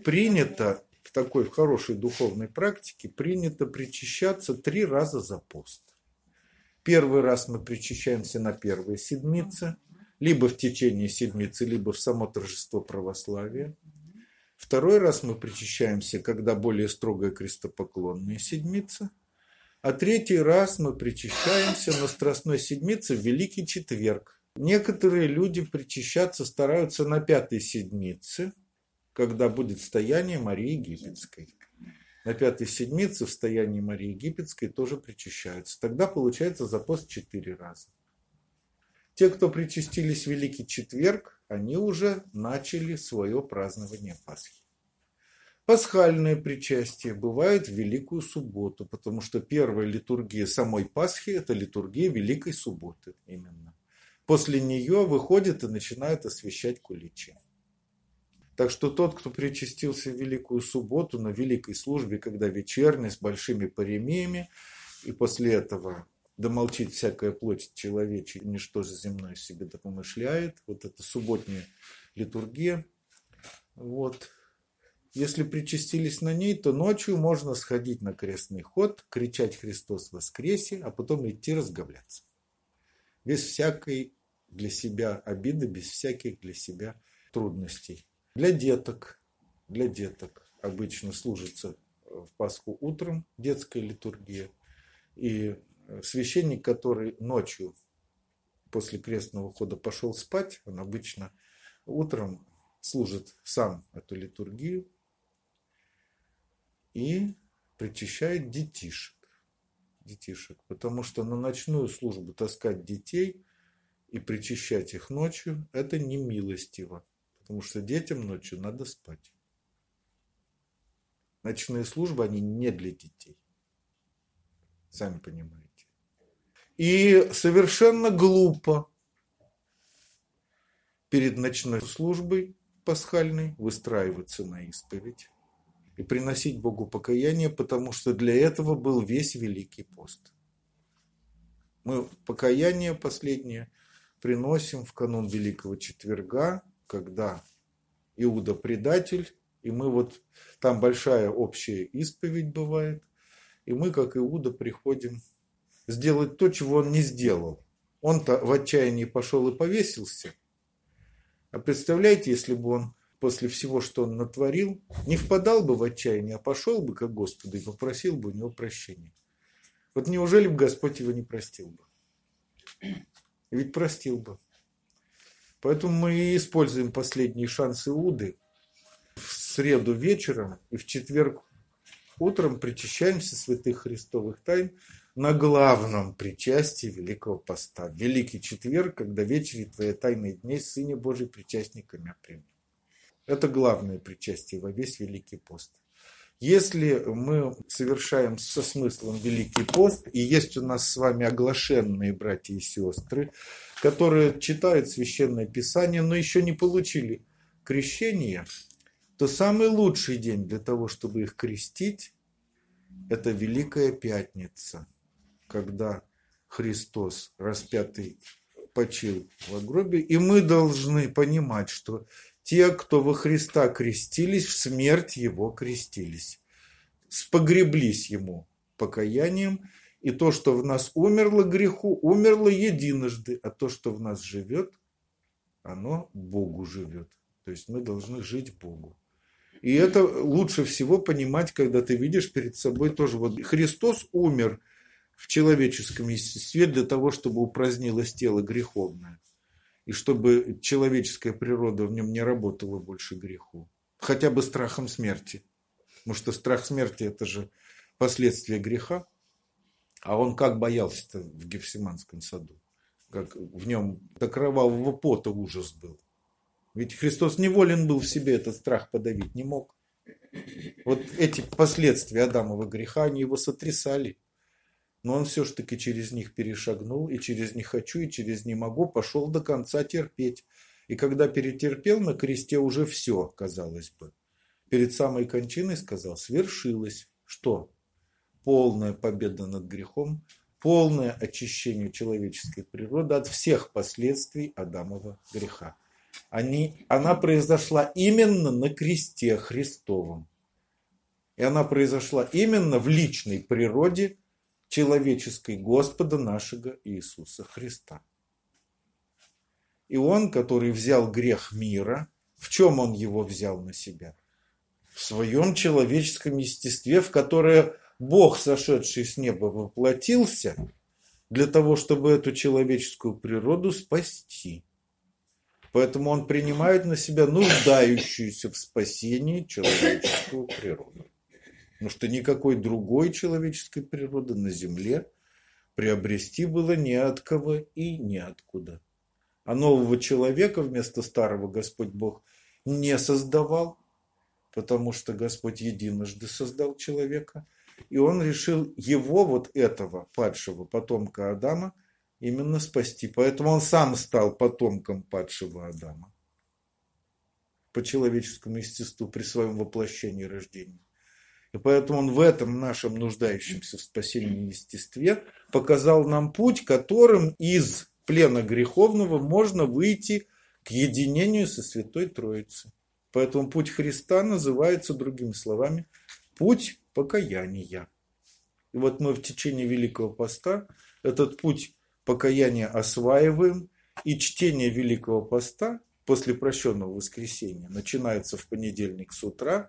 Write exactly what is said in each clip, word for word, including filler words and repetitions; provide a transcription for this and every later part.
принято, в такой в хорошей духовной практике, принято причащаться три раза за пост. Первый раз мы причащаемся на первой седмице, либо в течение седмицы, либо в само торжество православия. Второй раз мы причащаемся, когда более строгая крестопоклонная седмица. А третий раз мы причащаемся на Страстной седмице в Великий Четверг. Некоторые люди причащаться стараются на пятой седмице, когда будет стояние Марии Египетской. На пятой седмице в стоянии Марии Египетской тоже причащаются. Тогда получается за пост четыре раза. Те, кто причастились в Великий Четверг, они уже начали свое празднование Пасхи. Пасхальное причастие бывает в Великую Субботу, потому что первая литургия самой Пасхи – это литургия Великой Субботы именно. После нее выходит и начинает освящать куличи. Так что тот, кто причастился в Великую Субботу на Великой Службе, когда вечерний, с большими паремиями, и после этого да молчит всякая плоть человечья, ничто же земное себе да помышляет. Вот это субботняя литургия. Вот. Если причастились на ней, то ночью можно сходить на крестный ход, кричать «Христос воскресе», а потом идти разговляться. Без всякой для себя обиды, без всяких для себя трудностей. Для деток, для деток обычно служится в Пасху утром детская литургия. И священник, который ночью после крестного хода пошел спать, он обычно утром служит сам эту литургию и причащает детишек. детишек. Потому что на ночную службу таскать детей и причащать их ночью – это не милостиво. Потому что детям ночью надо спать. Ночные службы, они не для детей. Сами понимаете. И совершенно глупо перед ночной службой пасхальной выстраиваться на исповедь и приносить Богу покаяние, потому что для этого был весь Великий пост. Мы покаяние последнее приносим в канун Великого Четверга, когда Иуда предатель, и мы вот, там большая общая исповедь бывает, и мы, как Иуда, приходим сделать то, чего он не сделал. Он-то в отчаянии пошел и повесился. А представляете, если бы он после всего, что он натворил, не впадал бы в отчаяние, а пошел бы к Господу и попросил бы у него прощения. Вот неужели бы Господь его не простил бы? Ведь простил бы. Поэтому мы и используем последний шанс Иуды. В среду вечером и в четверг утром причащаемся святых христовых тайн на главном причастии Великого Поста. Великий Четверг, когда вечери твои тайные дней, Сыне Божий, причастниками примем. Это главное причастие во весь Великий Пост. Если мы совершаем со смыслом Великий Пост, и есть у нас с вами оглашенные братья и сестры, которые читают Священное Писание, но еще не получили крещение, то самый лучший день для того, чтобы их крестить, это Великая Пятница, когда Христос распятый почил во гробе, и мы должны понимать, что те, кто во Христа крестились, в смерть Его крестились, спогреблись Ему покаянием, и то, что в нас умерло греху, умерло единожды, а то, что в нас живет, оно Богу живет. То есть мы должны жить Богу. И это лучше всего понимать, когда ты видишь перед собой тоже. Вот Христос умер в человеческом естестве для того, чтобы упразднилось тело греховное. И чтобы человеческая природа в нем не работала больше греху. Хотя бы страхом смерти. Потому что страх смерти – это же последствия греха. А он как боялся-то в Гефсиманском саду. Как в нем до кровавого пота ужас был. Ведь Христос неволен был в себе этот страх подавить, не мог. Вот эти последствия Адамова греха, они его сотрясали. Но он все-таки через них перешагнул, и через «не хочу», и через «не могу» пошел до конца терпеть. И когда перетерпел на кресте уже все, казалось бы. Перед самой кончиной сказал: свершилось. Что? Полная победа над грехом, полное очищение человеческой природы от всех последствий Адамова греха. они, она произошла именно на кресте Христовом. И она произошла именно в личной природе человеческой Господа нашего Иисуса Христа. И Он, который взял грех мира, в чем Он его взял на себя? В своем человеческом естестве, в которое Бог, сошедший с неба, воплотился для того, чтобы эту человеческую природу спасти. Поэтому Он принимает на себя нуждающуюся в спасении человеческую природу. Потому что никакой другой человеческой природы на земле приобрести было не от кого и неоткуда. А нового человека вместо старого Господь Бог не создавал, потому что Господь единожды создал человека, и Он решил его, вот этого падшего потомка Адама, именно спасти. Поэтому Он сам стал потомком падшего Адама по человеческому естеству при своем воплощении и рождении. И поэтому Он в этом нашем нуждающемся в спасении естестве показал нам путь, которым из плена греховного можно выйти к единению со Святой Троицей. Поэтому путь Христа называется, другими словами, путь покаяния. И вот мы в течение Великого Поста этот путь покаяния осваиваем, и чтение Великого Поста после прощенного воскресения начинается в понедельник с утра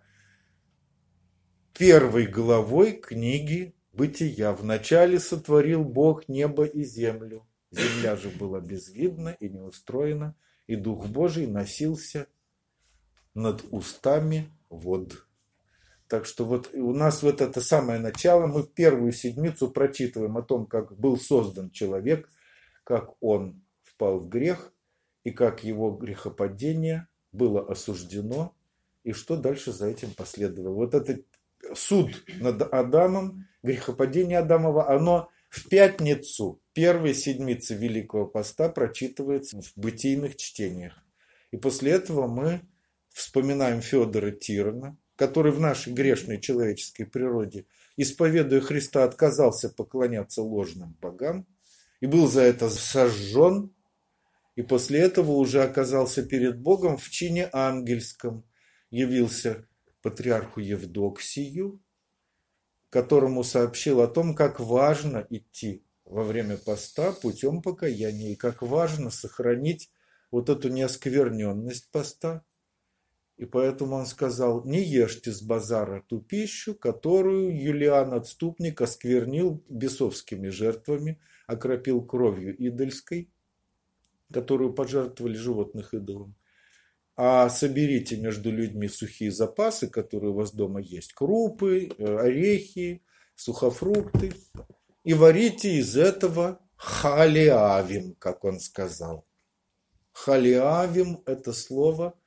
первой главой книги Бытия. «Вначале сотворил Бог небо и землю. Земля же была безвидна и неустроена, и Дух Божий носился над устами вод». Так что вот у нас вот это самое начало, мы первую седмицу прочитываем о том, как был создан человек, как он впал в грех, и как его грехопадение было осуждено, и что дальше за этим последовало. Вот этот суд над Адамом, грехопадение Адамова, оно в пятницу первой седмицы Великого Поста прочитывается в бытийных чтениях. И после этого мы вспоминаем Федора Тирона, который в нашей грешной человеческой природе, исповедуя Христа, отказался поклоняться ложным богам и был за это сожжен, и после этого уже оказался перед Богом в чине ангельском, явился патриарху Евдоксию, которому сообщил о том, как важно идти во время поста путем покаяния, и как важно сохранить вот эту неоскверненность поста. И поэтому он сказал: не ешьте с базара ту пищу, которую Юлиан Отступник осквернил бесовскими жертвами, окропил кровью идольской, которую пожертвовали животных идолам. А соберите между людьми сухие запасы, которые у вас дома есть, крупы, орехи, сухофрукты, и варите из этого халиавим, как он сказал. Халиавим – это слово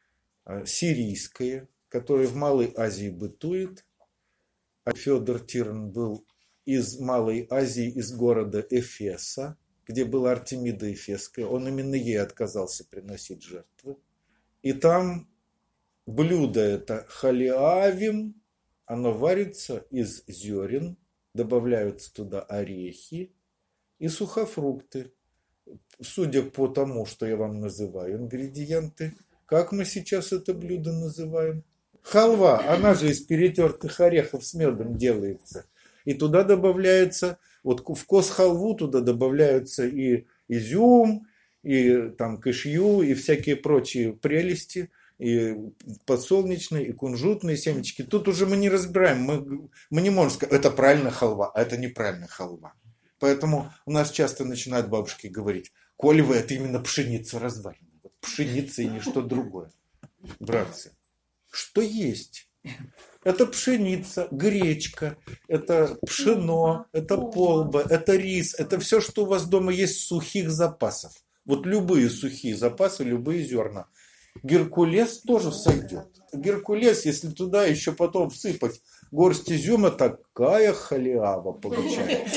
сирийское, которое в Малой Азии бытует. Федор Тирон был из Малой Азии, из города Эфеса, где была Артемида Эфесская. Он именно ей отказался приносить жертвы. И там блюдо это халиавим, оно варится из зерен, добавляются туда орехи и сухофрукты. Судя по тому, что я вам называю ингредиенты, как мы сейчас это блюдо называем? Халва, она же из перетертых орехов с медом делается. И туда добавляется, вот в кос-халву туда добавляются и изюм, и там кашью, и всякие прочие прелести, и подсолнечные, и кунжутные семечки. Тут уже мы не разбираем, мы, мы не можем сказать, это правильная халва, а это неправильная халва. Поэтому у нас часто начинают бабушки говорить: коли вы, это именно пшеница разварена. Пшеница и ничто другое. Братцы, что есть? Это пшеница, гречка, это пшено, это полба, это рис, это все, что у вас дома есть сухих запасов. Вот любые сухие запасы, любые зерна. Геркулес тоже сойдет. Геркулес, если туда еще потом всыпать горсть изюма, такая халиава получается.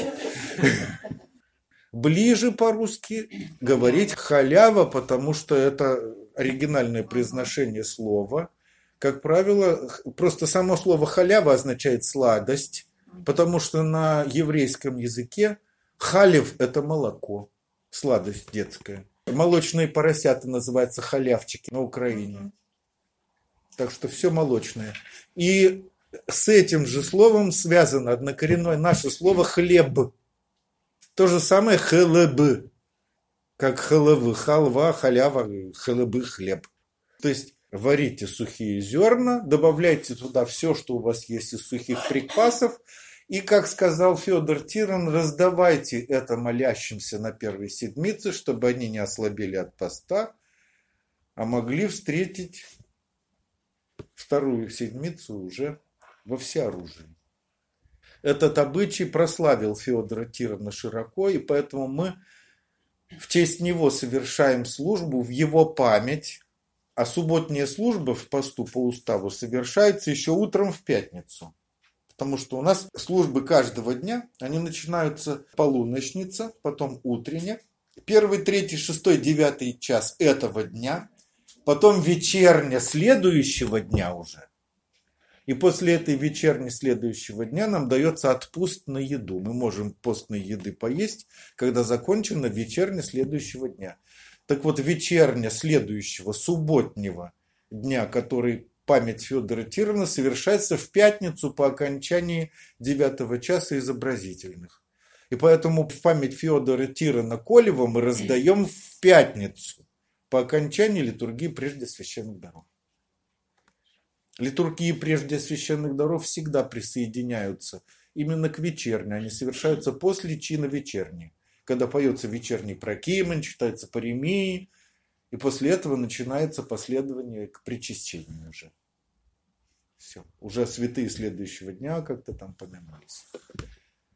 Ближе по-русски говорить халява, потому что это оригинальное произношение слова. Как правило, просто само слово халява означает сладость, потому что на еврейском языке халев – это молоко, сладость детская. Молочные поросята называются халявчики на Украине. Мгм. Так что все молочное. И с этим же словом связано однокоренное наше слово хлеб. То же самое хлеб, как хлеб, халва, халява, хлебы, хлеб. То есть варите сухие зерна, добавляйте туда все, что у вас есть из сухих припасов. И, как сказал Федор Тирон, раздавайте это молящимся на первой седмице, чтобы они не ослабели от поста, а могли встретить вторую седмицу уже во всеоружии. Этот обычай прославил Федора Тирона широко, и поэтому мы в честь него совершаем службу в его память, а субботняя служба в посту по уставу совершается еще утром в пятницу. Потому что у нас службы каждого дня, они начинаются полуночница, потом утренняя, первый, третий, шестой, девятый час этого дня, потом вечерня следующего дня уже. И после этой вечерни следующего дня нам дается отпуск на еду. Мы можем постной еды поесть, когда закончена вечерня следующего дня. Так вот, вечерня следующего, субботнего дня, который память Федора Тирона, совершается в пятницу по окончании девятого часа изобразительных. И поэтому в память Федора Тирона Колева мы раздаем в пятницу по окончании литургии прежде священных даров. Литургии прежде священных даров всегда присоединяются именно к вечерне. Они совершаются после чина вечерни, когда поется вечерний прокимен, читается паремии, и после этого начинается последование к причащению уже. Все. Уже святые следующего дня как-то там поминались.